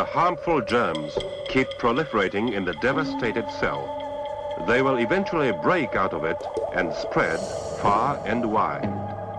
harmful germs keep proliferating in the devastated cell, they will eventually break out of it and spread far and wide.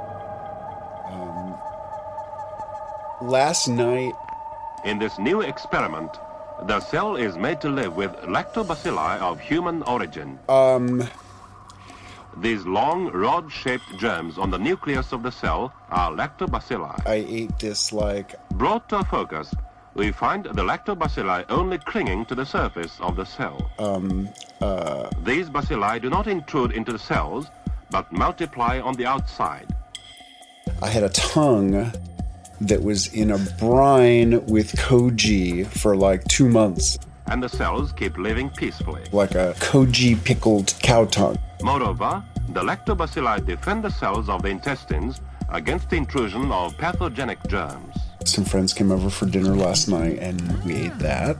Last night... In this new experiment, the cell is made to live with lactobacilli of human origin. These long, rod-shaped germs on the nucleus of the cell are lactobacilli. I ate this Brought to focus, we find the lactobacilli only clinging to the surface of the cell. These bacilli do not intrude into the cells, but multiply on the outside. I had a tongue that was in a brine with koji for 2 months. And the cells keep living peacefully. Like a koji pickled cow tongue. Moreover, the lactobacilli defend the cells of the intestines against the intrusion of pathogenic germs. Some friends came over for dinner last night and we ate that.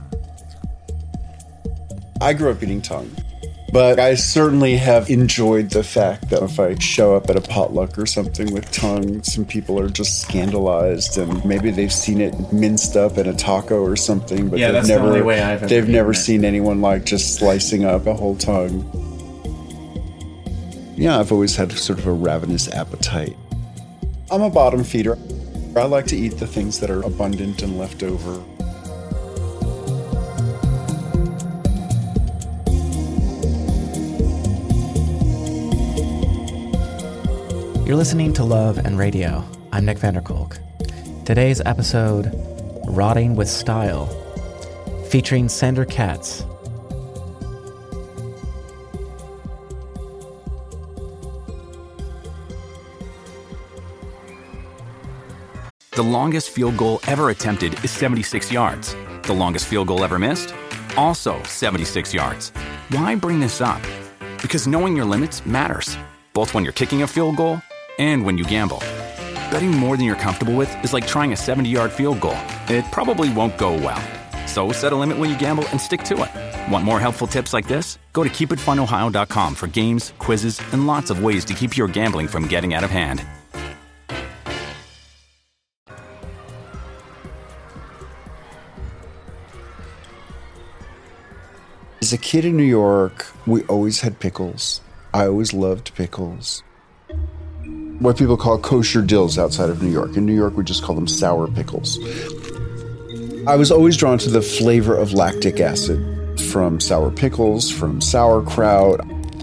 I grew up eating tongue. But I certainly have enjoyed the fact that if I show up at a potluck or something with tongue, some people are just scandalized and maybe they've seen it minced up in a taco or something, but they've never seen anyone just slicing up a whole tongue. Yeah, I've always had sort of a ravenous appetite. I'm a bottom feeder. I like to eat the things that are abundant and left over. You're listening to Love and Radio. I'm Nick Vanderkolk. Today's episode, Rotting with Style, featuring Sandor Katz. The longest field goal ever attempted is 76 yards. The longest field goal ever missed? Also 76 yards. Why bring this up? Because knowing your limits matters, both when you're kicking a field goal and when you gamble. Betting more than you're comfortable with is like trying a 70-yard field goal. It probably won't go well. So set a limit when you gamble and stick to it. Want more helpful tips like this? Go to keepitfunohio.com for games, quizzes, and lots of ways to keep your gambling from getting out of hand. As a kid in New York, we always had pickles. I always loved pickles. What people call kosher dills outside of New York. In New York, we just call them sour pickles. I was always drawn to the flavor of lactic acid from sour pickles, from sauerkraut.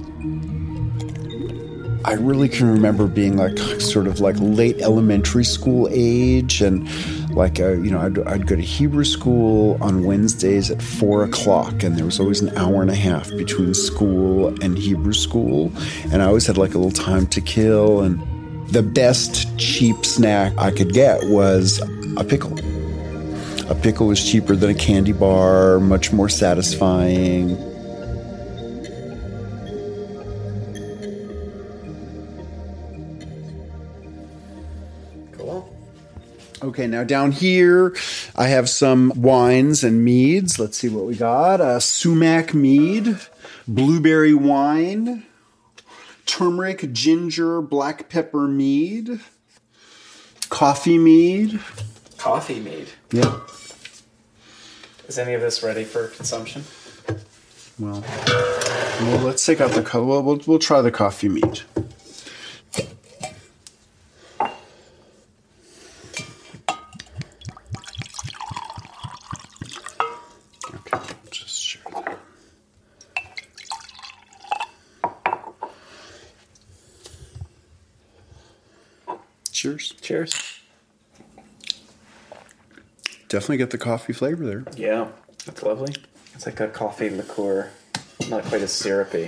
I really can remember being sort of late elementary school age, and I'd go to Hebrew school on Wednesdays at 4 o'clock, and there was always an hour and a half between school and Hebrew school, and I always had a little time to kill, and the best cheap snack I could get was a pickle. A pickle was cheaper than a candy bar, much more satisfying. Cool. Okay, now down here, I have some wines and meads. Let's see what we got. Sumac mead, blueberry wine, turmeric, ginger, black pepper mead, coffee mead. Coffee mead? Yeah. Is any of this ready for consumption? Well, let's take out the color. We'll try the coffee mead. Okay, just share that. Cheers. Cheers. Definitely get the coffee flavor there. Yeah, that's lovely. It's like a coffee liqueur, not quite as syrupy.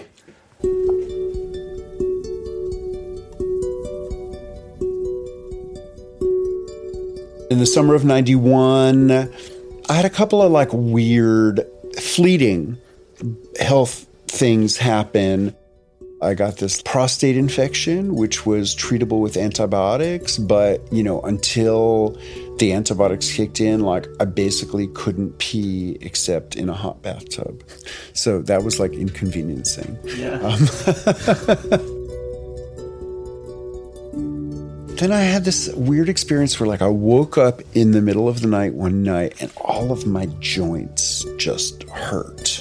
In the summer of 91, I had a couple of weird, fleeting health things happen. I got this prostate infection, which was treatable with antibiotics, but, until the antibiotics kicked in, I basically couldn't pee except in a hot bathtub. So that was inconveniencing. Yeah. Then I had this weird experience where, like, I woke up in the middle of the night one night and all of my joints just hurt.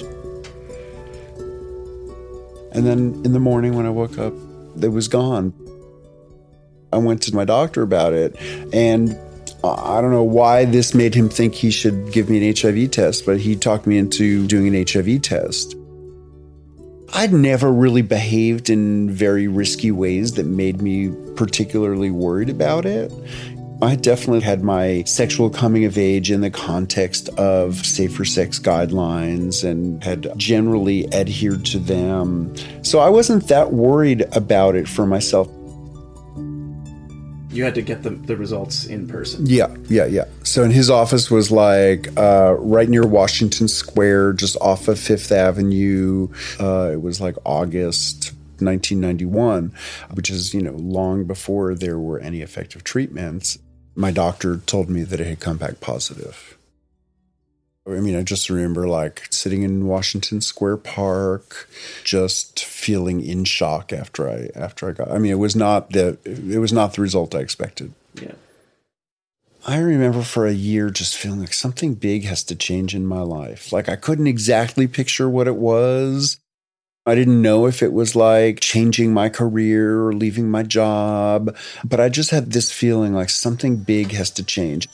And then in the morning when I woke up, it was gone. I went to my doctor about it, and I don't know why this made him think he should give me an HIV test, but he talked me into doing an HIV test. I'd never really behaved in very risky ways that made me particularly worried about it. I definitely had my sexual coming of age in the context of safer sex guidelines and had generally adhered to them. So I wasn't that worried about it for myself. You had to get the results in person. Yeah. So in his office was like right near Washington Square, just off of Fifth Avenue. It was like August 1991, which is, long before there were any effective treatments. My doctor told me that it had come back positive. I just remember like sitting in Washington Square Park, just feeling in shock after I got. It was not the result I expected. Yeah. I remember for a year just feeling like something big has to change in my life. Like I couldn't exactly picture what it was. I didn't know if it was like changing my career or leaving my job, but I just had this feeling like something big has to change.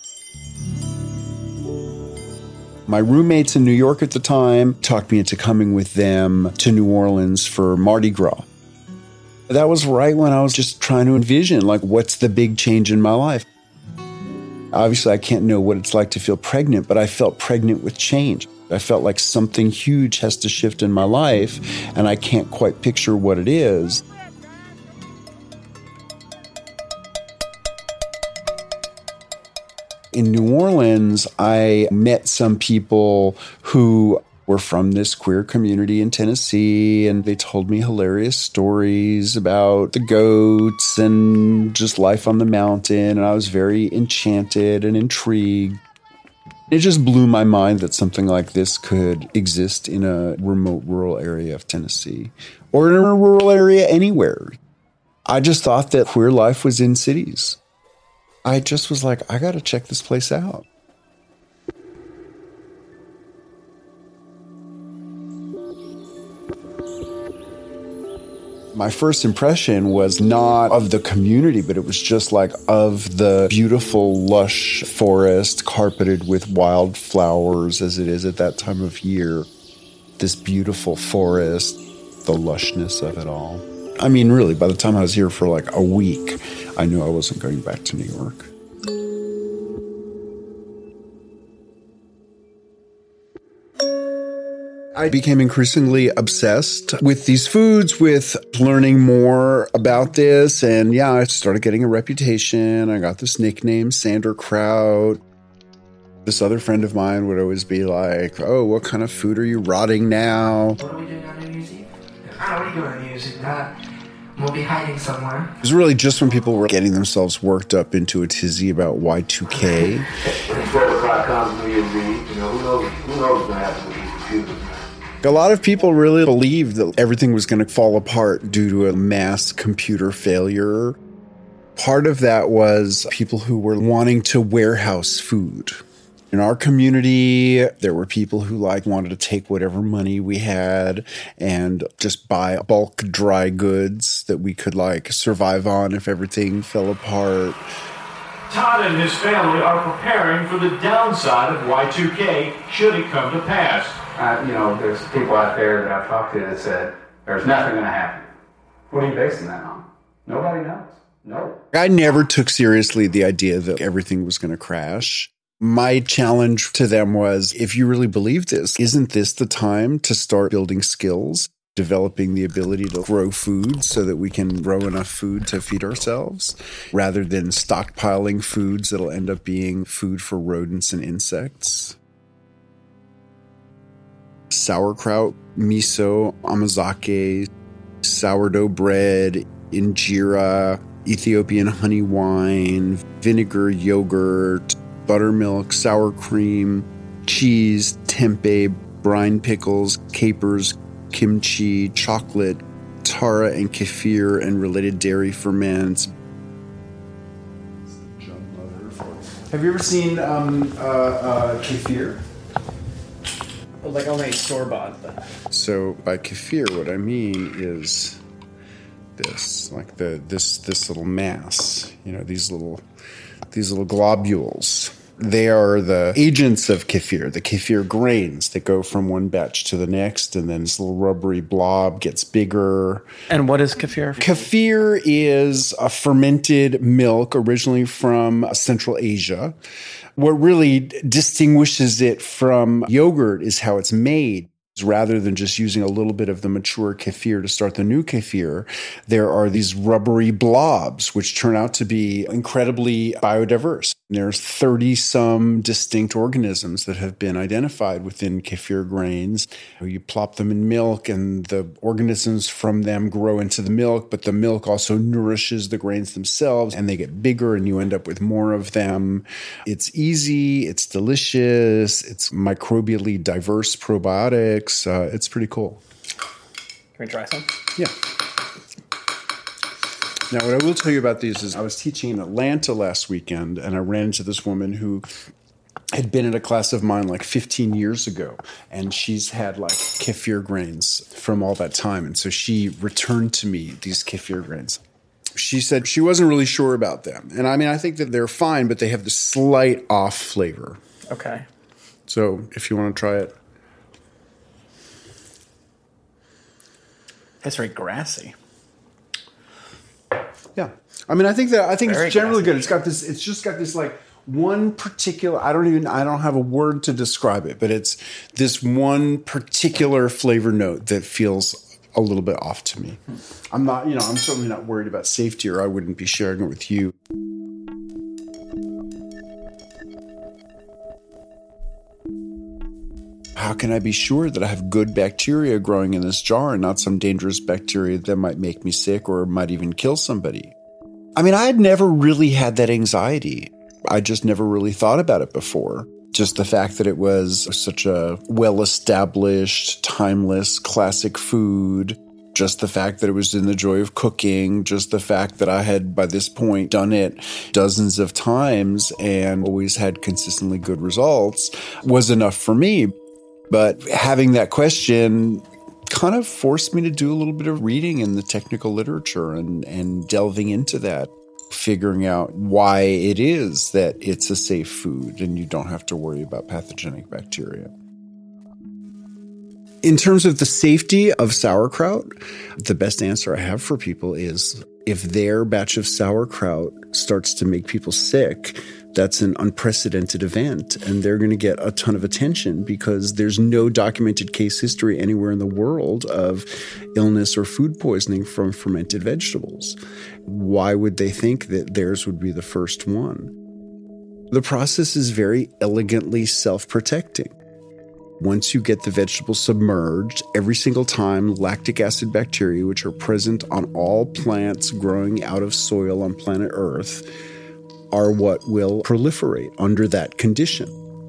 My roommates in New York at the time talked me into coming with them to New Orleans for Mardi Gras. That was right when I was just trying to envision, like, what's the big change in my life? Obviously, I can't know what it's like to feel pregnant, but I felt pregnant with change. I felt like something huge has to shift in my life, and I can't quite picture what it is. In New Orleans, I met some people who were from this queer community in Tennessee, and they told me hilarious stories about the goats and just life on the mountain, and I was very enchanted and intrigued. It just blew my mind that something like this could exist in a remote rural area of Tennessee, or in a rural area anywhere. I just thought that queer life was in cities. I just was like, I got to check this place out. My first impression was not of the community, but it was just like of the beautiful, lush forest carpeted with wildflowers as it is at that time of year. This beautiful forest, the lushness of it all. Really, by the time I was here for like a week, I knew I wasn't going back to New York. I became increasingly obsessed with these foods, with learning more about this. And yeah, I started getting a reputation. I got this nickname, Sanderkraut. This other friend of mine would always be like, oh, what kind of food are you rotting now? What are we doing on New Year's Eve? I don't know what are you doing on New Year's Eve. We'll be hiding somewhere. It was really just when people were getting themselves worked up into a tizzy about Y2K. When 12 o'clock comes New Year's Eve, who knows what's going to happen with these computers. A lot of people really believed that everything was going to fall apart due to a mass computer failure. Part of that was people who were wanting to warehouse food. In our community, there were people who wanted to take whatever money we had and just buy bulk dry goods that we could survive on if everything fell apart. Todd and his family are preparing for the downside of Y2K should it come to pass. There's people out there that I've talked to that said, there's nothing going to happen. What are you basing that on? Nobody knows. No. I never took seriously the idea that everything was going to crash. My challenge to them was, if you really believe this, isn't this the time to start building skills, developing the ability to grow food so that we can grow enough food to feed ourselves, rather than stockpiling foods that'll end up being food for rodents and insects? Sauerkraut, miso, amazake, sourdough bread, injera, Ethiopian honey wine, vinegar, yogurt, buttermilk, sour cream, cheese, tempeh, brine pickles, capers, kimchi, chocolate, tara and kefir and related dairy ferments, Have you ever seen kefir? Like only store-bought. But. So by kefir, what I mean is this, like this little mass. These little globules. They are the agents of kefir, the kefir grains that go from one batch to the next, and then this little rubbery blob gets bigger. And what is kefir? Kefir is a fermented milk originally from Central Asia. What really distinguishes it from yogurt is how it's made. Rather than just using a little bit of the mature kefir to start the new kefir, there are these rubbery blobs, which turn out to be incredibly biodiverse. There's 30-some distinct organisms that have been identified within kefir grains. You plop them in milk, and the organisms from them grow into the milk, but the milk also nourishes the grains themselves, and they get bigger, and you end up with more of them. It's easy, it's delicious, it's microbially diverse probiotics. It's pretty cool. Can we try some? Yeah. Now, what I will tell you about these is I was teaching in Atlanta last weekend, and I ran into this woman who had been in a class of mine like 15 years ago, and she's had like kefir grains from all that time. And so she returned to me these kefir grains. She said she wasn't really sure about them. And I mean, I think that they're fine, but they have the slight off flavor. Okay. So if you want to try it. It's very grassy. Yeah. I mean, I think Very it's generally grassy. good. It's just got this like one particular, I don't have a word to describe it, but it's this one particular flavor note that feels a little bit off to me. I'm certainly not worried about safety, or I wouldn't be sharing it with you. How can I be sure that I have good bacteria growing in this jar and not some dangerous bacteria that might make me sick or might even kill somebody? I mean, I had never really had that anxiety. I just never really thought about it before. Just the fact that it was such a well-established, timeless, classic food. Just the fact that it was in the joy of cooking. Just the fact that I had, by this point, done it dozens of times and always had consistently good results was enough for me. But having that question kind of forced me to do a little bit of reading in the technical literature and delving into that, figuring out why it is that it's a safe food and you don't have to worry about pathogenic bacteria. In terms of the safety of sauerkraut, the best answer I have for people is if their batch of sauerkraut starts to make people sick, that's an unprecedented event, and they're going to get a ton of attention because there's no documented case history anywhere in the world of illness or food poisoning from fermented vegetables. Why would they think that theirs would be the first one? The process is very elegantly self-protecting. Once you get the vegetable submerged, every single time lactic acid bacteria, which are present on all plants growing out of soil on planet Earth, are what will proliferate under that condition.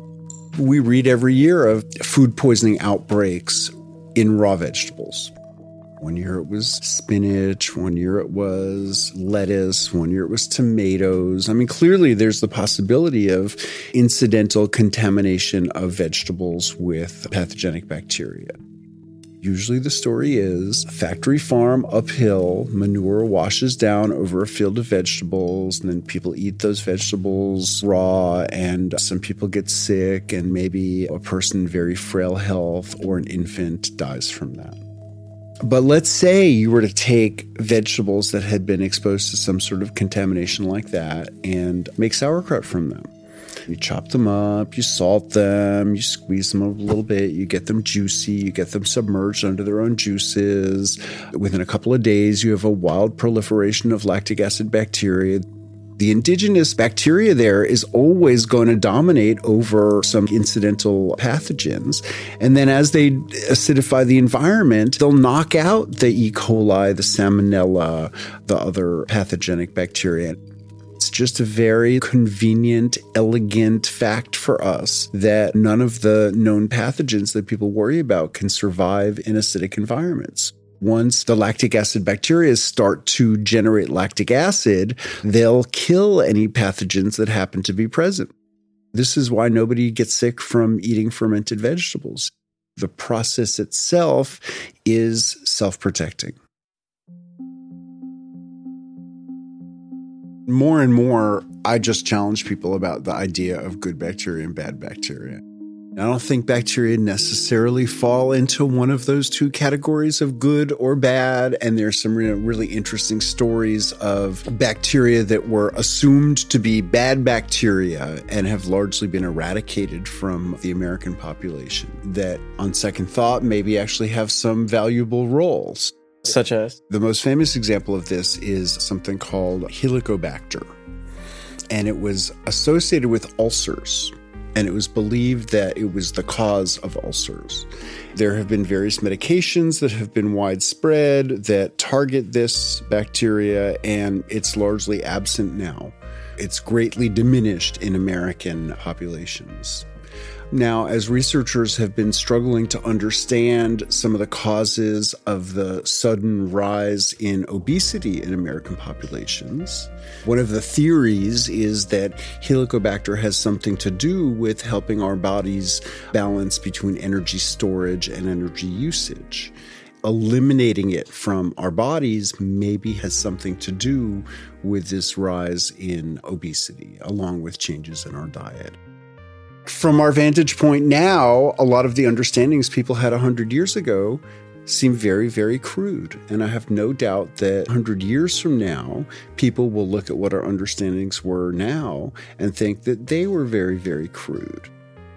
We read every year of food poisoning outbreaks in raw vegetables. One year it was spinach, one year it was lettuce, one year it was tomatoes. I mean, clearly there's the possibility of incidental contamination of vegetables with pathogenic bacteria. Usually the story is factory farm uphill, manure washes down over a field of vegetables, and then people eat those vegetables raw, and some people get sick, and maybe a person in very frail health or an infant dies from that. But let's say you were to take vegetables that had been exposed to some sort of contamination like that and make sauerkraut from them. You chop them up, you salt them, you squeeze them a little bit, you get them juicy, you get them submerged under their own juices. Within a couple of days, you have a wild proliferation of lactic acid bacteria. The indigenous bacteria there is always going to dominate over some incidental pathogens. And then as they acidify the environment, they'll knock out the E. coli, the salmonella, the other pathogenic bacteria. It's just a very convenient, elegant fact for us that none of the known pathogens that people worry about can survive in acidic environments. Once the lactic acid bacteria start to generate lactic acid, they'll kill any pathogens that happen to be present. This is why nobody gets sick from eating fermented vegetables. The process itself is self-protecting. More and more, I just challenge people about the idea of good bacteria and bad bacteria. I don't think bacteria necessarily fall into one of those two categories of good or bad. And there's some really interesting stories of bacteria that were assumed to be bad bacteria and have largely been eradicated from the American population that, on second thought, maybe actually have some valuable roles. Such as? The most famous example of this is something called Helicobacter. And it was associated with ulcers. And it was believed that it was the cause of ulcers. There have been various medications that have been widespread that target this bacteria, and it's largely absent now. It's greatly diminished in American populations. Now, as researchers have been struggling to understand some of the causes of the sudden rise in obesity in American populations, one of the theories is that Helicobacter has something to do with helping our bodies balance between energy storage and energy usage. Eliminating it from our bodies maybe has something to do with this rise in obesity, along with changes in our diet. From our vantage point now, a lot of the understandings people had 100 years ago seem very, very crude. And I have no doubt that 100 years from now, people will look at what our understandings were now and think that they were very, very crude.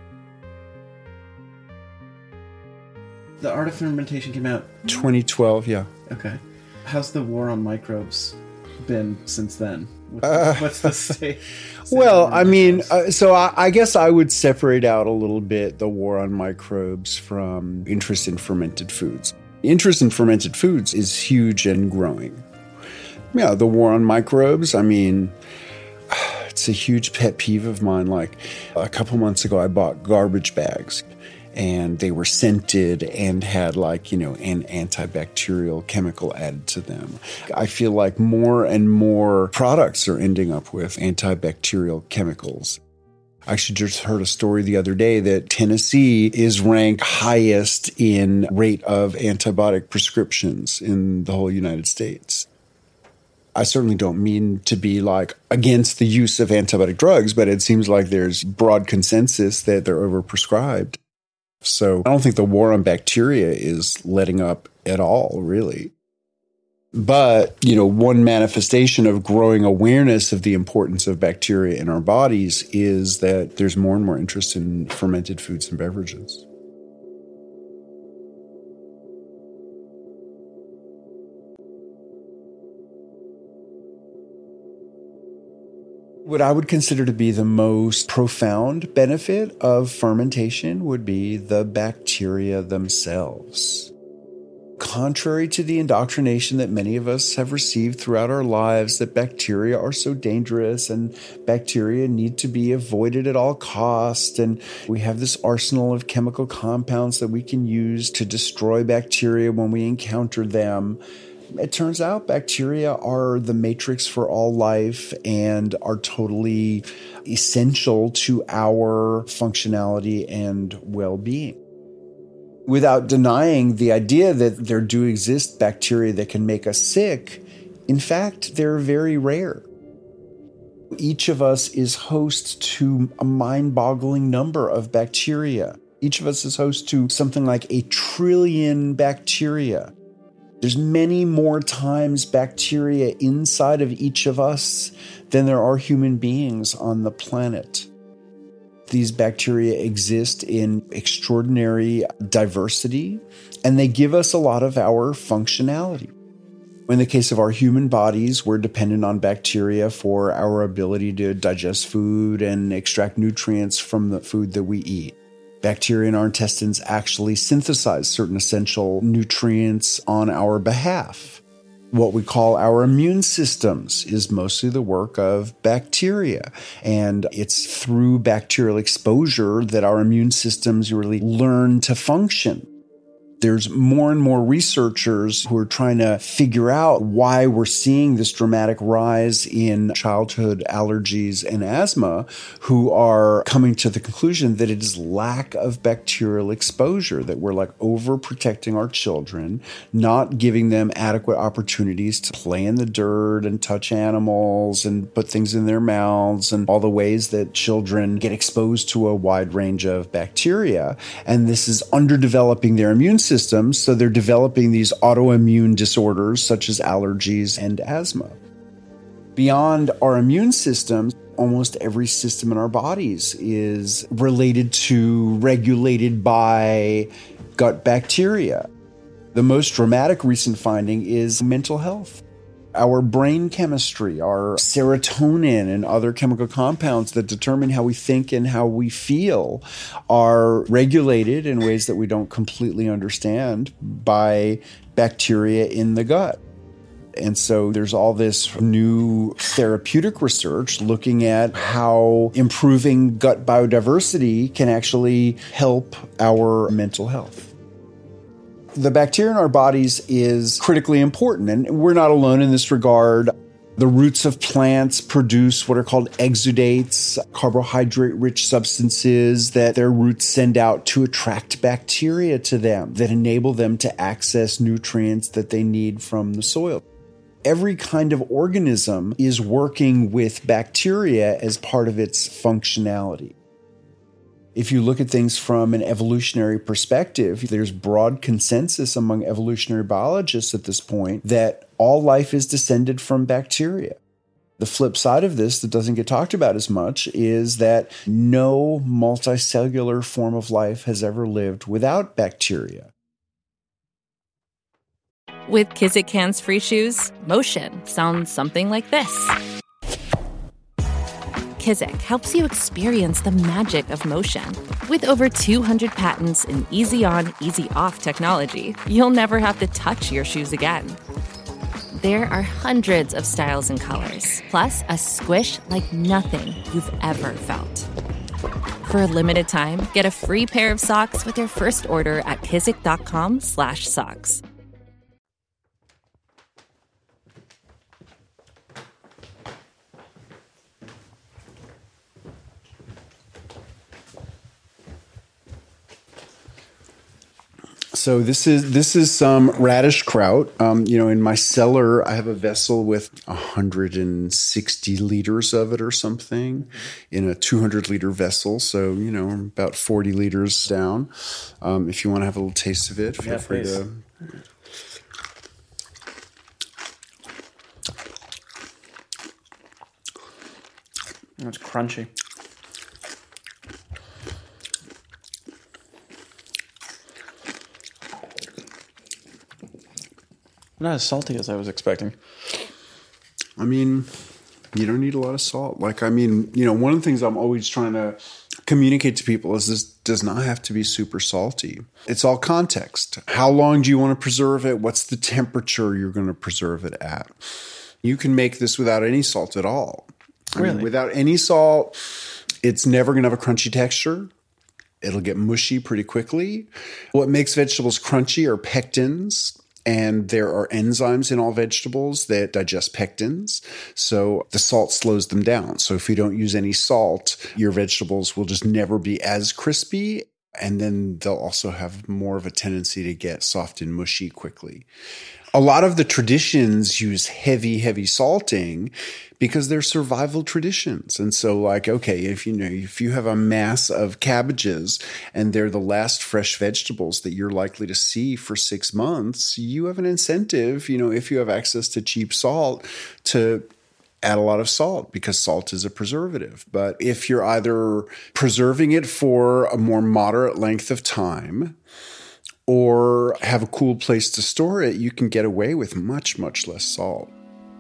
The Art of Fermentation came out 2012, yeah. Okay. How's the war on microbes been since then? What's the state? Well, I mean, so I guess I would separate out a little bit the war on microbes from interest in fermented foods. Interest in fermented foods is huge and growing. Yeah, the war on microbes, I mean, it's a huge pet peeve of mine. Like a couple months ago, I bought garbage bags. And they were scented and had an antibacterial chemical added to them. I feel like more and more products are ending up with antibacterial chemicals. I actually just heard a story the other day that Tennessee is ranked highest in rate of antibiotic prescriptions in the whole United States. I certainly don't mean to be against the use of antibiotic drugs, but it seems like there's broad consensus that they're overprescribed. So I don't think the war on bacteria is letting up at all, really. But, one manifestation of growing awareness of the importance of bacteria in our bodies is that there's more and more interest in fermented foods and beverages. What I would consider to be the most profound benefit of fermentation would be the bacteria themselves. Contrary to the indoctrination that many of us have received throughout our lives, that bacteria are so dangerous and bacteria need to be avoided at all costs, and we have this arsenal of chemical compounds that we can use to destroy bacteria when we encounter them. It turns out bacteria are the matrix for all life and are totally essential to our functionality and well-being. Without denying the idea that there do exist bacteria that can make us sick, in fact, they're very rare. Each of us is host to a mind-boggling number of bacteria. Each of us is host to something like 1 trillion bacteria. There's many more times bacteria inside of each of us than there are human beings on the planet. These bacteria exist in extraordinary diversity, and they give us a lot of our functionality. In the case of our human bodies, we're dependent on bacteria for our ability to digest food and extract nutrients from the food that we eat. Bacteria in our intestines actually synthesize certain essential nutrients on our behalf. What we call our immune systems is mostly the work of bacteria. And it's through bacterial exposure that our immune systems really learn to function. There's more and more researchers who are trying to figure out why we're seeing this dramatic rise in childhood allergies and asthma, who are coming to the conclusion that it is lack of bacterial exposure, that we're like overprotecting our children, not giving them adequate opportunities to play in the dirt and touch animals and put things in their mouths and all the ways that children get exposed to a wide range of bacteria. And this is underdeveloping their immune systems, so they're developing these autoimmune disorders such as allergies and asthma. Beyond our immune systems, almost every system in our bodies is related to, regulated by gut bacteria. The most dramatic recent finding is mental health. Our brain chemistry, our serotonin and other chemical compounds that determine how we think and how we feel are regulated in ways that we don't completely understand by bacteria in the gut. And so there's all this new therapeutic research looking at how improving gut biodiversity can actually help our mental health. The bacteria in our bodies is critically important, and we're not alone in this regard. The roots of plants produce what are called exudates, carbohydrate-rich substances that their roots send out to attract bacteria to them that enable them to access nutrients that they need from the soil. Every kind of organism is working with bacteria as part of its functionality. If you look at things from an evolutionary perspective, there's broad consensus among evolutionary biologists at this point that all life is descended from bacteria. The flip side of this that doesn't get talked about as much is that no multicellular form of life has ever lived without bacteria. With Kizik hands-free shoes, motion sounds something like this. Kizik helps you experience the magic of motion. With over 200 patents and easy-on, easy-off technology, you'll never have to touch your shoes again. There are hundreds of styles and colors, plus a squish like nothing you've ever felt. For a limited time, get a free pair of socks with your first order at kizik.com/socks. So this is some radish kraut. In my cellar, I have a vessel with 160 liters of it or something in a 200-liter vessel. So, about 40 liters down. If you want to have a little taste of it, feel free to. It's crunchy. Not as salty as I was expecting. I mean, you don't need a lot of salt. One of the things I'm always trying to communicate to people is this does not have to be super salty. It's all context. How long do you want to preserve it? What's the temperature you're going to preserve it at? You can make this without any salt at all. Really? Without any salt, it's never going to have a crunchy texture. It'll get mushy pretty quickly. What makes vegetables crunchy are pectins. And there are enzymes in all vegetables that digest pectins. So the salt slows them down. So if you don't use any salt, your vegetables will just never be as crispy. And then they'll also have more of a tendency to get soft and mushy quickly. A lot of the traditions use heavy salting because they're survival traditions. And so if you have a mass of cabbages and they're the last fresh vegetables that you're likely to see for 6 months, you have an incentive, if you have access to cheap salt, to add a lot of salt because salt is a preservative. But if you're either preserving it for a more moderate length of time or have a cool place to store it, you can get away with much, much less salt.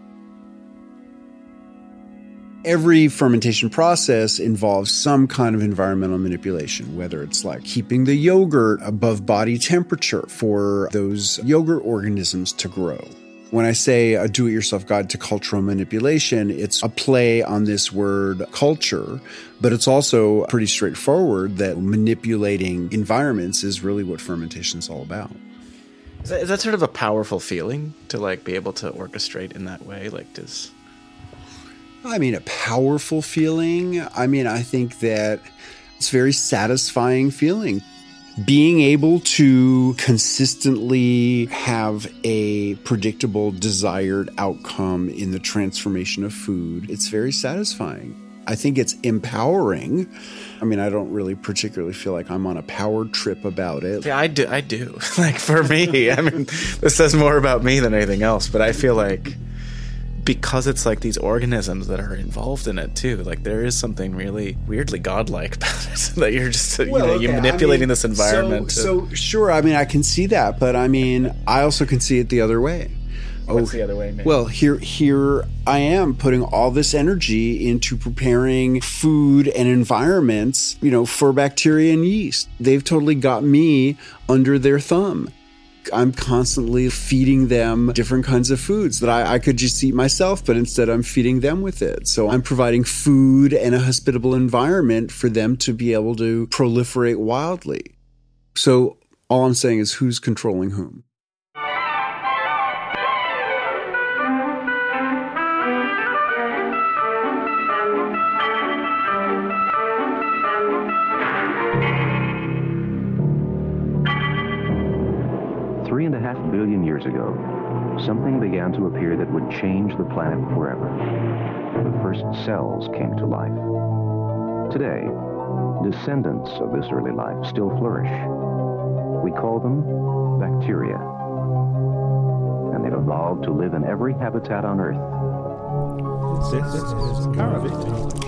Every fermentation process involves some kind of environmental manipulation, whether it's like keeping the yogurt above body temperature for those yogurt organisms to grow. When I say a do-it-yourself guide to cultural manipulation, it's a play on this word culture, but it's also pretty straightforward that manipulating environments is really what fermentation is all about. Is that sort of a powerful feeling to like be able to orchestrate in that way? Like, does... I mean, a powerful feeling. I mean, I think that it's a very satisfying feeling. Being able to consistently have a predictable, desired outcome in the transformation of food, it's very satisfying. I think it's empowering. I mean, I don't really particularly feel like I'm on a power trip about it. Yeah, I do. Like, for me, I mean, this says more about me than anything else, but I feel like because it's like these organisms that are involved in it too, like there is something really weirdly godlike about it. That you're just, you're manipulating this environment. So sure, I mean, I can see that, but I mean, I also can see it the other way. What's the other way, man? Well, here I am putting all this energy into preparing food and environments, for bacteria and yeast. They've totally got me under their thumb. I'm constantly feeding them different kinds of foods that I could just eat myself, but instead I'm feeding them with it. So I'm providing food and a hospitable environment for them to be able to proliferate wildly. So all I'm saying is, who's controlling whom? Billion years ago, something began to appear that would change the planet forever. The first cells came to life. Today, descendants of this early life still flourish. We call them bacteria. And they've evolved to live in every habitat on Earth. This is Caravita.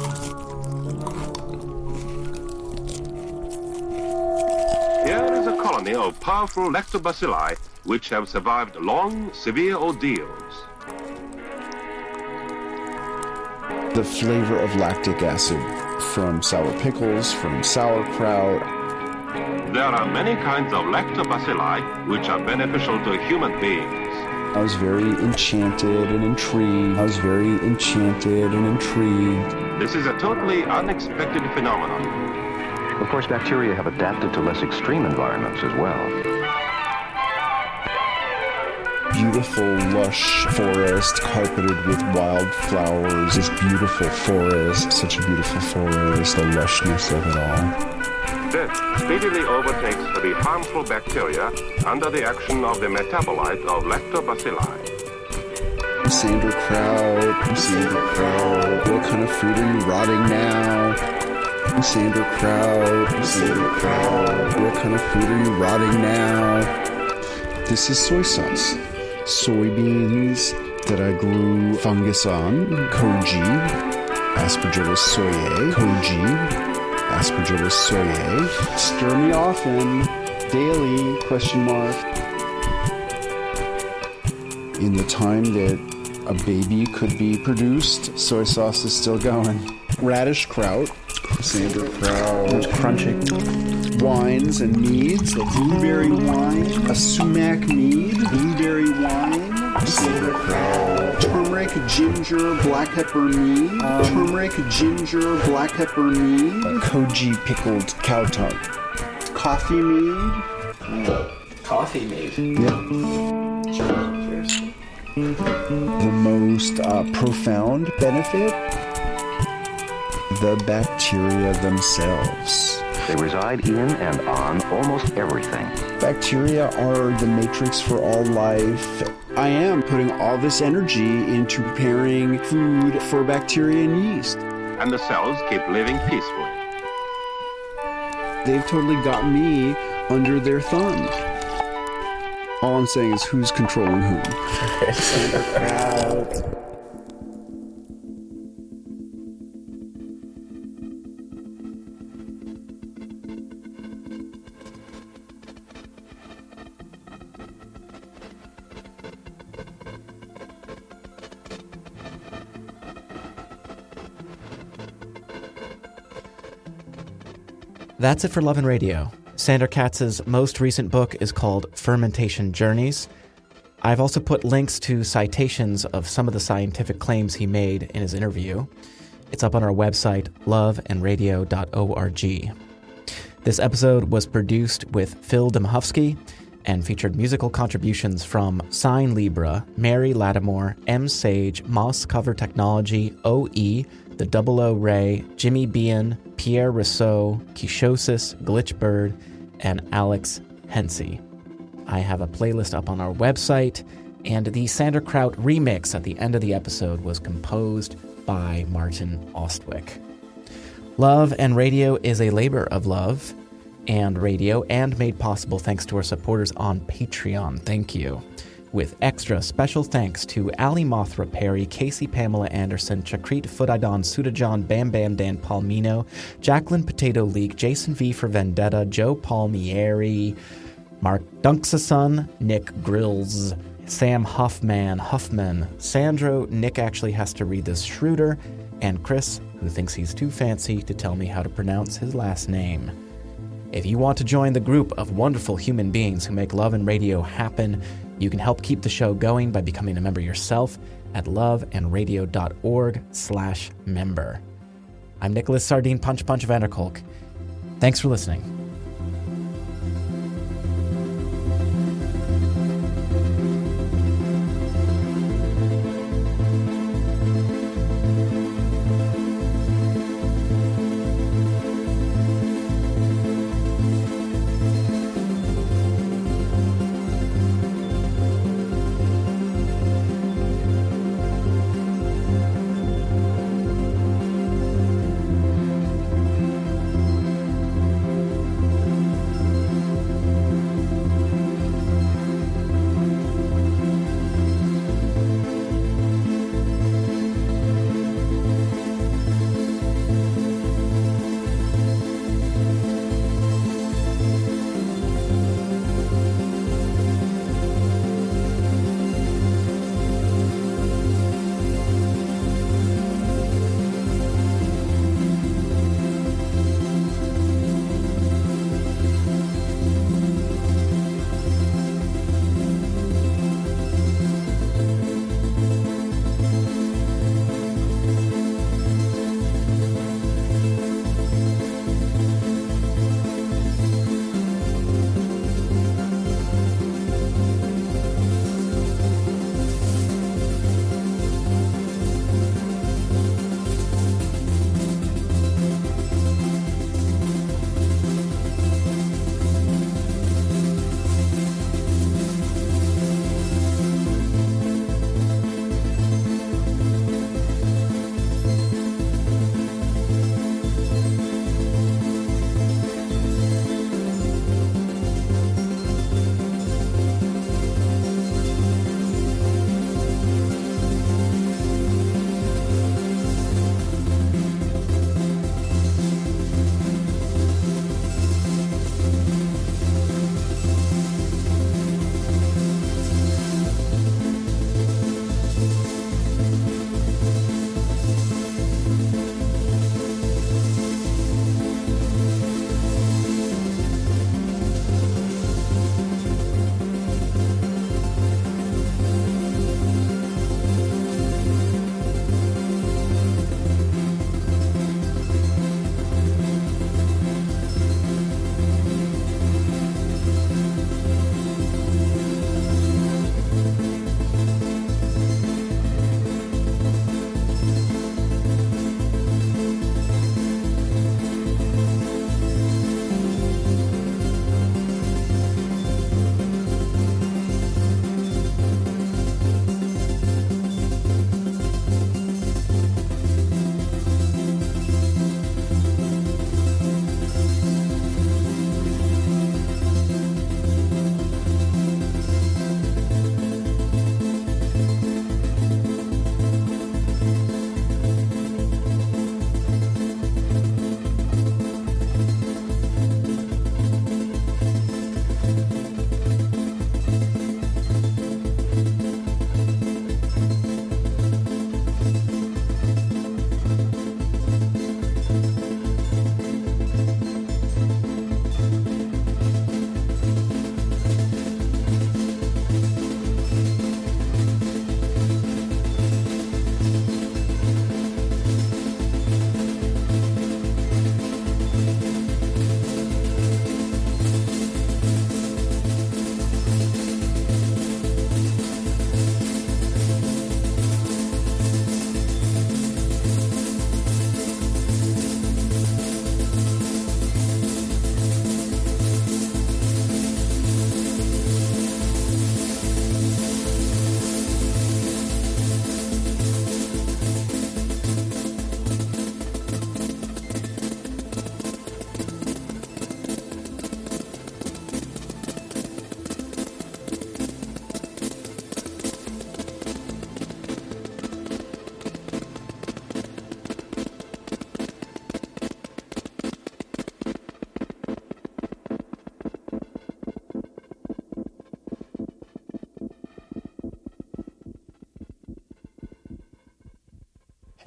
Here is a colony of powerful lactobacilli which have survived long, severe ordeals. The flavor of lactic acid from sour pickles, from sauerkraut. There are many kinds of lactobacilli which are beneficial to human beings. I was very enchanted and intrigued. This is a totally unexpected phenomenon. Of course, bacteria have adapted to less extreme environments as well. Beautiful, lush forest carpeted with wildflowers. This beautiful forest, such a beautiful forest, the lushness of it all. Death speedily overtakes the harmful bacteria under the action of the metabolite of lactobacilli. Sauerkraut. What kind of food are you rotting now? Sauerkraut. What kind of food are you rotting now? This is soy sauce. Soybeans that I grew fungus on. Koji. Aspergillus soyae. Stir me often. Daily, ? In the time that a baby could be produced, soy sauce is still going. Radish kraut. Sauerkraut. Crunchy. Wines and meads, the blueberry wine, a sumac mead, blueberry wine, turmeric, ginger, black pepper mead, koji pickled cow tongue, coffee mead. Coffee mead? Yep. Cheers. The most profound benefit? The bacteria themselves. They reside in and on almost everything. Bacteria are the matrix for all life. I am putting all this energy into preparing food for bacteria and yeast. And the cells keep living peacefully. They've totally got me under their thumb. All I'm saying is, who's controlling whom? That's it for Love and Radio. Sandor Katz's most recent book is called Fermentation Journeys. I've also put links to citations of some of the scientific claims he made in his interview. It's up on our website, loveandradio.org. This episode was produced with Phil Demahofsky, and featured musical contributions from Sign Libra, Mary Lattimore, M. Sage, Moss Cover Technology, OE, The Double O Ray, Jimmy Bean, Pierre Rousseau, Kishosis, Glitchbird, and Alex Hensey. I have a playlist up on our website, and the Sanderkraut remix at the end of the episode was composed by Martin Ostwick. Love and Radio is a labor of love and radio, and made possible thanks to our supporters on Patreon. Thank you. With extra special thanks to Ali Mothra Perry, Casey Pamela Anderson, Chakrit Fudidon Sudajon, Bam Bam Dan Palmino, Jacqueline Potato Leak, Jason V for Vendetta, Joe Palmieri, Mark Dunksason, Nick Grills, Sam Huffman, Sandro, Nick actually has to read this, Schroeder, and Chris, who thinks he's too fancy to tell me how to pronounce his last name. If you want to join the group of wonderful human beings who make love and radio happen, you can help keep the show going by becoming a member yourself at loveandradio.org/member. I'm Nicholas Sardine Punch Vanderkolk. Thanks for listening.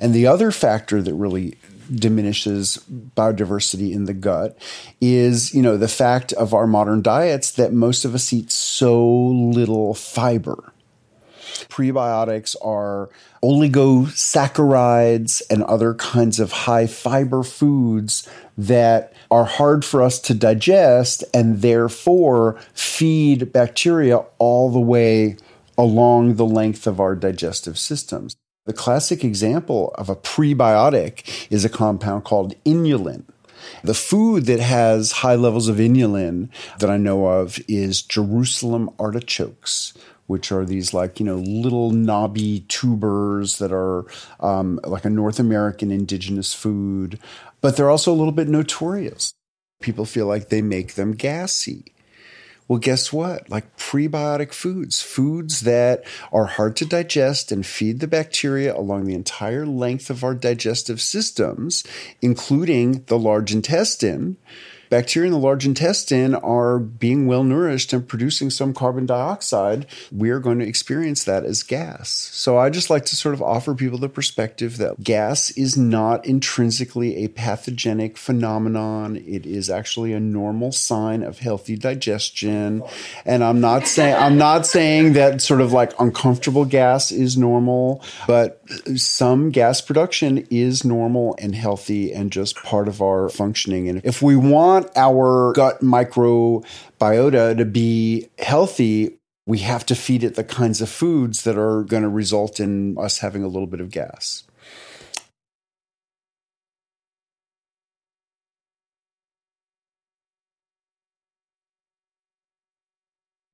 And the other factor that really diminishes biodiversity in the gut is, the fact of our modern diets that most of us eat so little fiber. Prebiotics are oligosaccharides and other kinds of high fiber foods that are hard for us to digest and therefore feed bacteria all the way along the length of our digestive systems. The classic example of a prebiotic is a compound called inulin. The food that has high levels of inulin that I know of is Jerusalem artichokes, which are these little knobby tubers that are like a North American indigenous food. But they're also a little bit notorious. People feel like they make them gassy. Well, guess what? Like prebiotic foods that are hard to digest and feed the bacteria along the entire length of our digestive systems, including the large intestine. Bacteria in the large intestine are being well nourished and producing some carbon dioxide. We're going to experience that as gas. So I just like to sort of offer people the perspective that gas is not intrinsically a pathogenic phenomenon. It is actually a normal sign of healthy digestion. And I'm not saying that sort of like uncomfortable gas is normal, but some gas production is normal and healthy and just part of our functioning. And if we want our gut microbiota to be healthy, we have to feed it the kinds of foods that are going to result in us having a little bit of gas.